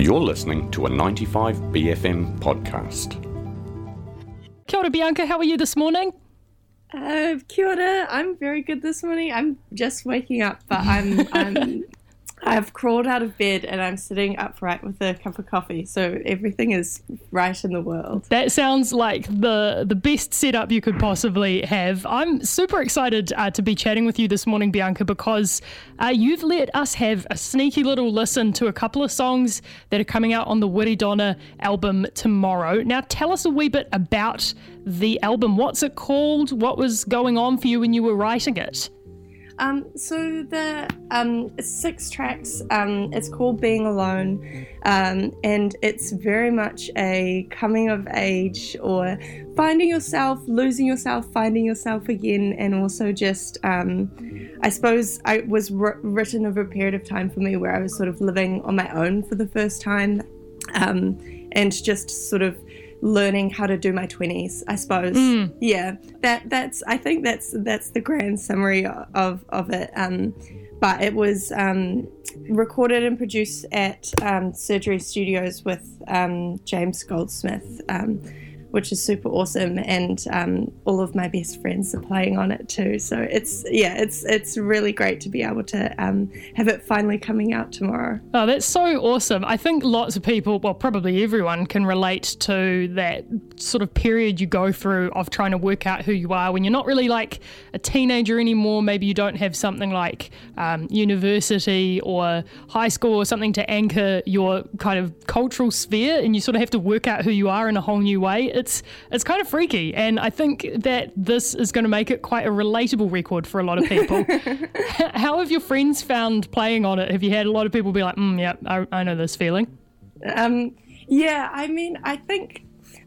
You're listening to a 95BFM podcast. Kia ora, Bianca, how are you this morning? Kia ora, I'm very good this morning. I'm just waking up, but I've crawled out of bed and I'm sitting upright with a cup of coffee, so everything is right in the world. That sounds like the best setup you could possibly have. I'm super excited to be chatting with you this morning, Bianca, because you've let us have a sneaky little listen to a couple of songs that are coming out on the Wiridonna album tomorrow. Now, tell us a wee bit about the album. What's it called? What was going on for you when you were writing it? So it's 6 tracks. It's called Being Alone, and it's very much a coming of age or finding yourself, losing yourself, finding yourself again, and also just, I suppose it was written over a period of time for me where I was sort of living on my own for the first time, and just sort of learning how to do my 20s, I suppose. Yeah, I think that's the grand summary of it. But it was recorded and produced at Surgery Studios with James Goldsmith, which is super awesome, and all of my best friends are playing on it too. So it's really great to be able to have it finally coming out tomorrow. Oh, that's so awesome. I think lots of people, well, probably everyone, can relate to that sort of period you go through of trying to work out who you are when you're not really like a teenager anymore. Maybe you don't have something like university or high school or something to anchor your kind of cultural sphere, and you sort of have to work out who you are in a whole new way. It's kind of freaky, and I think that this is going to make it quite a relatable record for a lot of people. How have your friends found playing on it? Have you had a lot of people be like, yeah, I know this feeling? Yeah, I mean, I think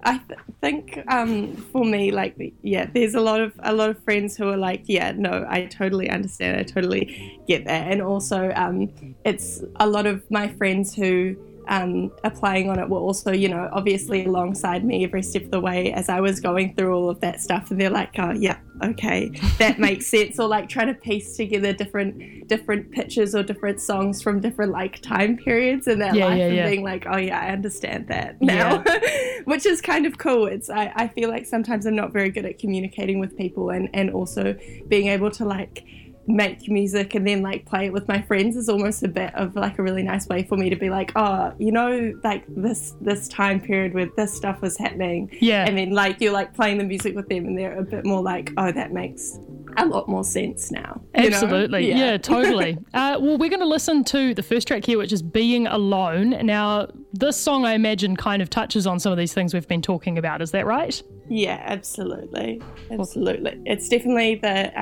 for me, like, yeah, there's a lot of friends who are like, yeah, no, I totally understand, I totally get that, and also it's a lot of my friends who are playing on it were also, you know, obviously alongside me every step of the way as I was going through all of that stuff, and they're like, oh yeah, okay, that makes sense, or like trying to piece together different pictures or different songs from different like time periods in their life, and being like, oh yeah, I understand that now. Which is kind of cool. I feel like sometimes I'm not very good at communicating with people, and also being able to like make music and then like play it with my friends is almost a bit of like a really nice way for me to be like, oh, you know, like this time period where this stuff was happening, and then like you're like playing the music with them and they're a bit more like, oh, that makes a lot more sense now. Absolutely. Yeah, totally. Well, we're going to listen to the first track here, which is Being Alone. Now, this song, I imagine, kind of touches on some of these things we've been talking about. Is that right? Yeah, absolutely. It's definitely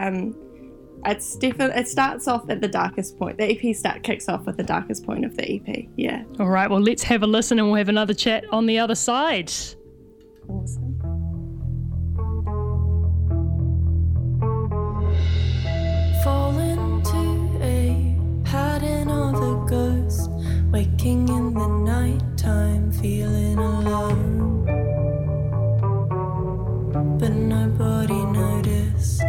it starts off at the darkest point. The EP kicks off at the darkest point of the EP. Yeah. All right. Well, let's have a listen and we'll have another chat on the other side. Awesome. Fall into a pattern of a ghost, waking in the night time, feeling alone, but nobody noticed.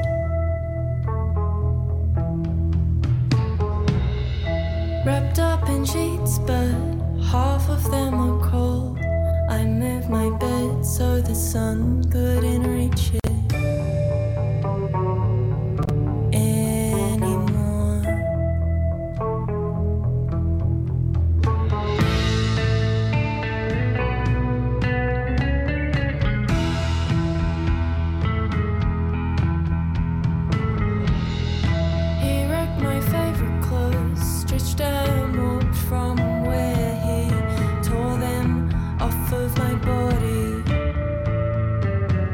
Wrapped up in sheets, but half of them are cold. I moved my bed so the sun couldn't reach it anymore. He wrecked my favorite clothes, stretched them up from where he tore them off of my body.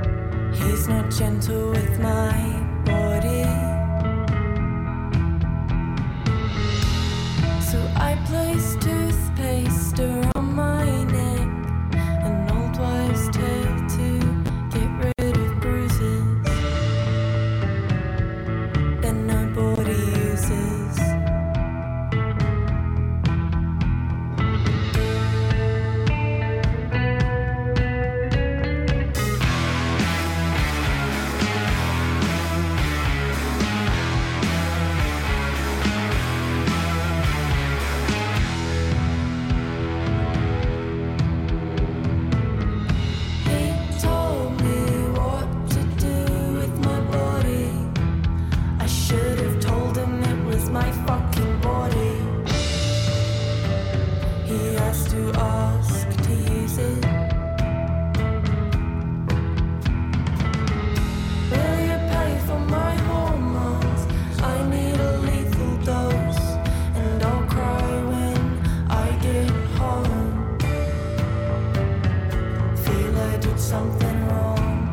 to ask to use it. Will you pay for my hormones? I need a lethal dose, and I'll cry when I get home. Feel I did something wrong.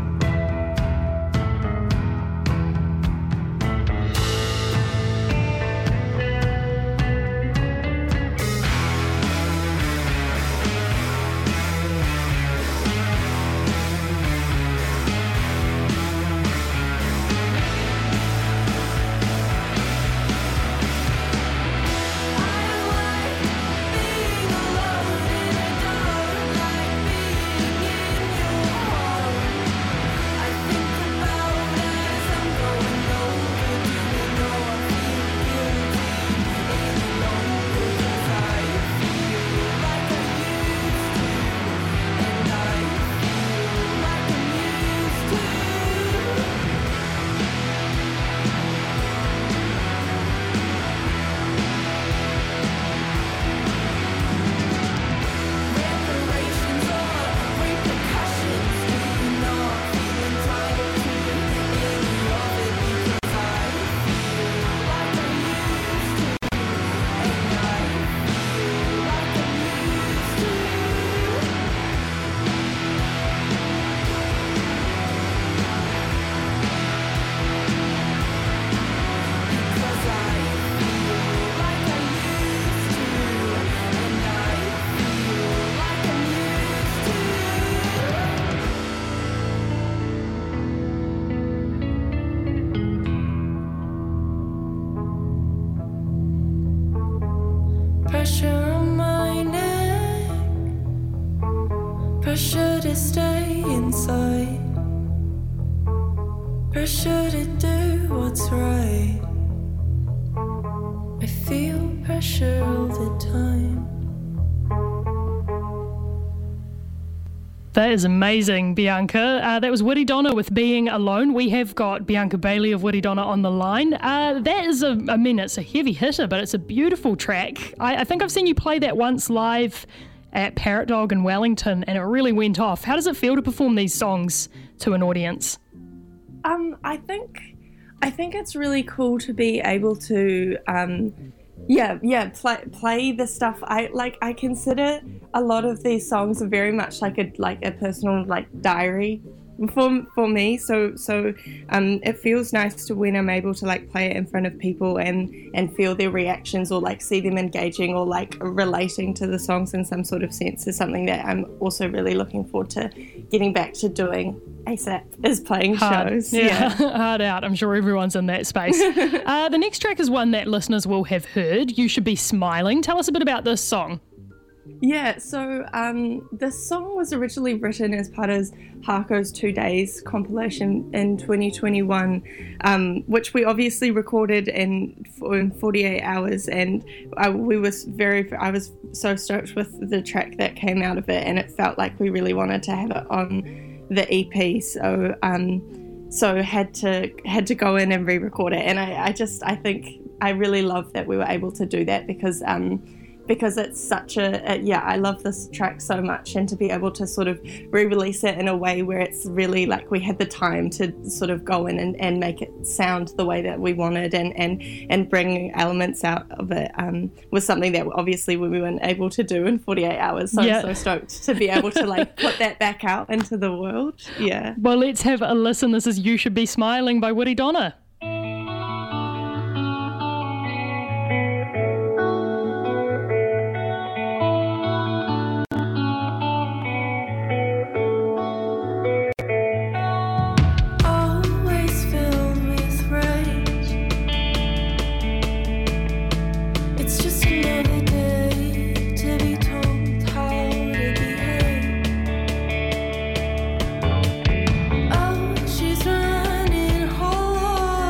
Pressure on my neck, pressure to stay inside, pressure to do what's right. I feel pressure all the time. That is amazing, Bianca. That was Woody Donna with Being Alone. We have got Bianca Bailey of Woody Donna on the line. That is it's a heavy hitter, but it's a beautiful track. I think I've seen you play that once live at Parrot Dog in Wellington, and it really went off. How does it feel to perform these songs to an audience? I think it's really cool to be able to play the stuff. I consider a lot of these songs are very much like a personal diary for me. So it feels nice to when I'm able to play it in front of people and feel their reactions or see them engaging or relating to the songs in some sort of sense is something that I'm also really looking forward to getting back to doing ASAP, is playing shows. Yeah. Hard out. I'm sure everyone's in that space. The next track is one that listeners will have heard. You Should Be Smiling. Tell us a bit about this song. Yeah, so this song was originally written as part of Harko's 2 Days compilation in 2021, which we obviously recorded in 48 hours, and I was so stoked with the track that came out of it, and it felt like we really wanted to have it on the EP, so had to go in and re-record it, and I think I really love that we were able to do that because it's such I love this track so much, and to be able to sort of re-release it in a way where it's really we had the time to sort of go in and make it sound the way that we wanted and bring elements out of it was something that obviously we weren't able to do in 48 hours. So I'm so stoked to be able to put that back out into the world. Yeah. Well, let's have a listen. This is You Should Be Smiling by Woody Donna. She's running hard.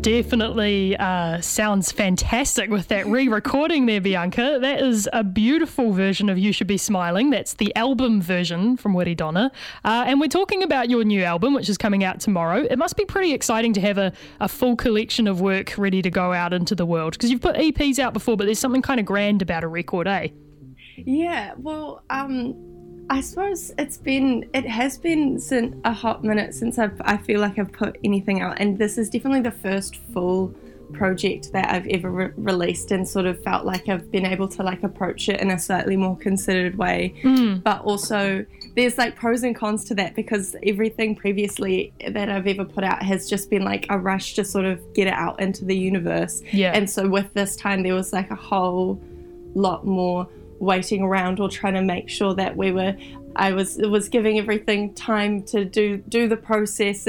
definitely sounds fantastic with that re-recording there, Bianca. That is a beautiful version of You Should Be Smiling. That's the album version from Wiri Donna. And we're talking about your new album, which is coming out tomorrow. It must be pretty exciting to have a full collection of work ready to go out into the world, because you've put EPs out before, but there's something kind of grand about a record, eh? Yeah, well, I suppose it has been since a hot minute since I feel like I've put anything out, and this is definitely the first full project that I've ever released, and sort of felt like I've been able to like approach it in a slightly more considered way. But also there's like pros and cons to that, because everything previously that I've ever put out has just been like a rush to sort of get it out into the universe. Yeah. And so with this time there was like a whole lot more waiting around, or trying to make sure that I was giving everything time to do the process,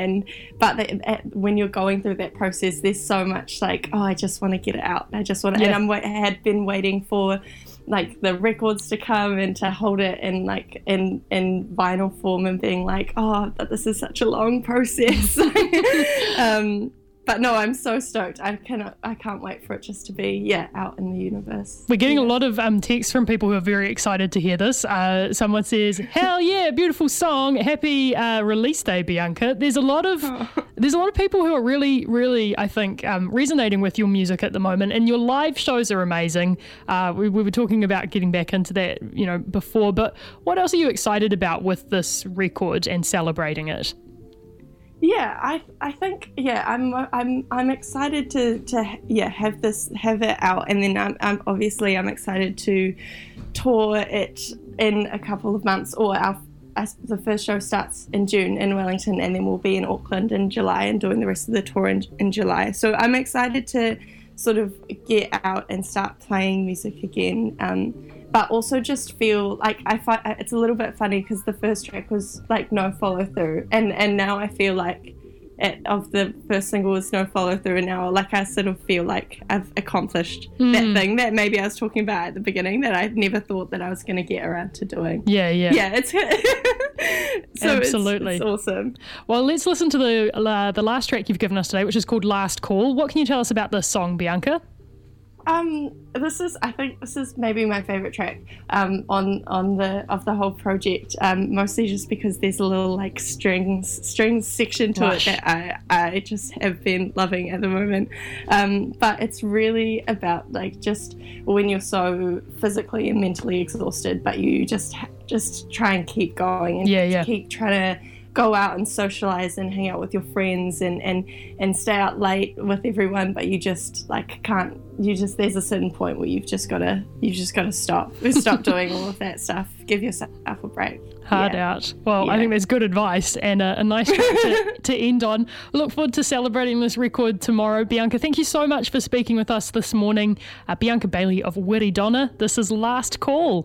but when you're going through that process, there's so much like, oh, I just want to get it out. I just want to, Yeah. and I had been waiting for like the records to come and to hold it in like in vinyl form, and being like, oh, but this is such a long process. But no, I'm so stoked. I can't wait for it just to be, out in the universe. We're getting a lot of texts from people who are very excited to hear this. Someone says, hell yeah, beautiful song. Happy release day, Bianca. There's a lot of people who are really, really, I think, resonating with your music at the moment, and your live shows are amazing. We were talking about getting back into that, before, but what else are you excited about with this record and celebrating it? Yeah, I think I'm excited to have it out, and then I'm excited to tour it in a couple of months, or the first show starts in June in Wellington, and then we'll be in Auckland in July and doing the rest of the tour in July. So I'm excited to sort of get out and start playing music again. But also just feel like I find it's a little bit funny, because the first track was like no follow through, and now I feel like of the first single was no follow through, and now like I sort of feel like I've accomplished that thing that maybe I was talking about at the beginning that I never thought that I was going to get around to doing. Yeah, it's so absolutely it's awesome. Well, let's listen to the last track you've given us today, which is called Last Call. What can you tell us about this song, Bianca? I think this is maybe my favorite track of the whole project, mostly just because there's a little like strings section to it that I just have been loving at the moment. But it's really about like just when you're so physically and mentally exhausted, but you just try and keep going and keep trying to go out and socialize and hang out with your friends and stay out late with everyone, but you just like can't. There's a certain point where you've just got to stop doing all of that stuff. Give yourself a break. Hard out. Well, I think that's good advice, and a nice track to end on. Look forward to celebrating this record tomorrow. Bianca, thank you so much for speaking with us this morning. Bianca Bailey of Wiri Donna. This is Last Call.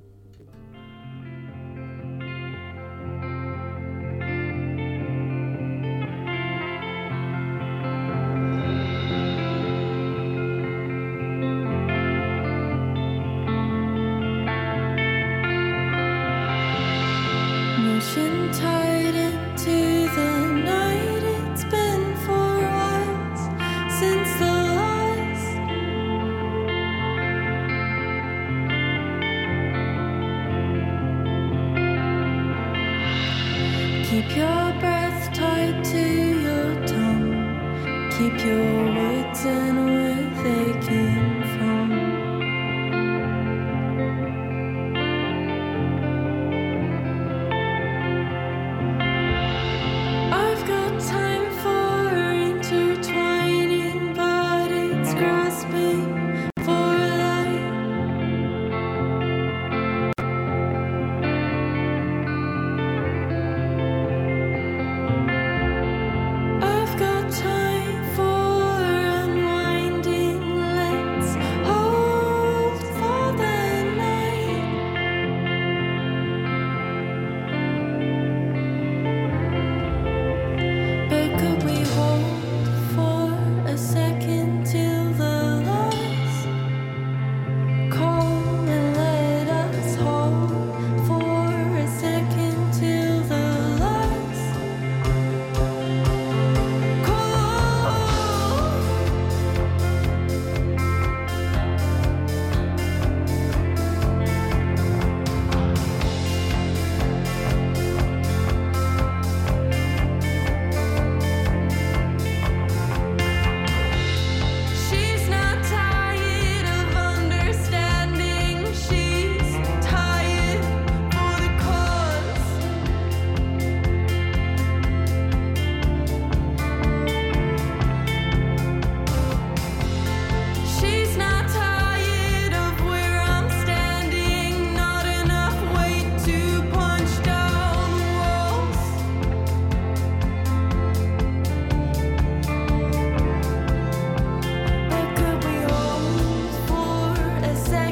Tied into the night, it's been 4 hours since the last. Keep your breath tied to your tongue. Keep your words in where they came from. Time for unwinding.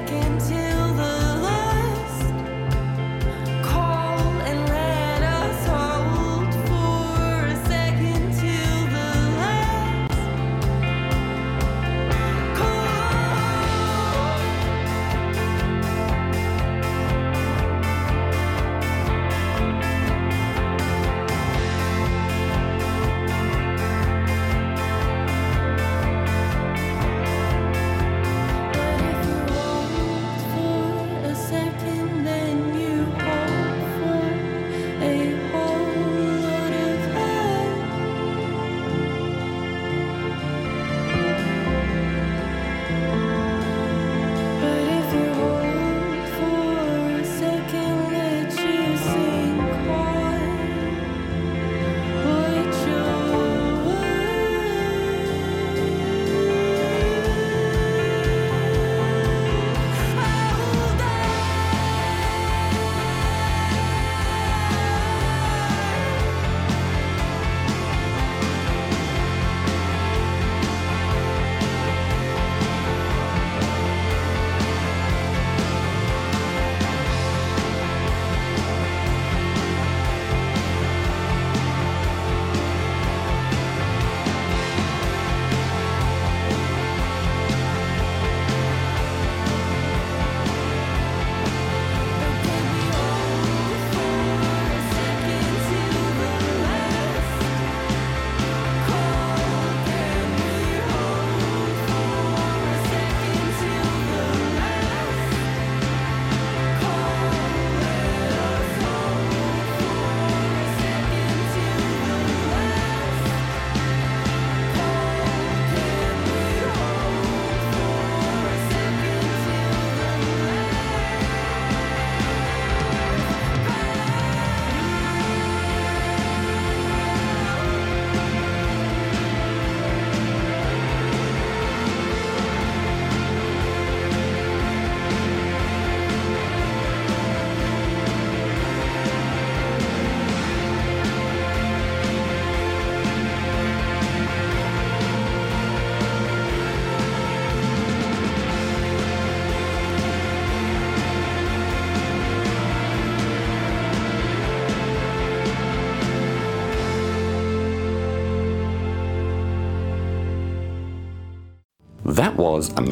That was a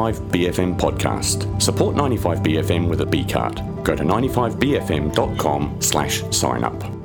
95BFM podcast. Support 95BFM with a B card. Go to 95BFM.com/sign up.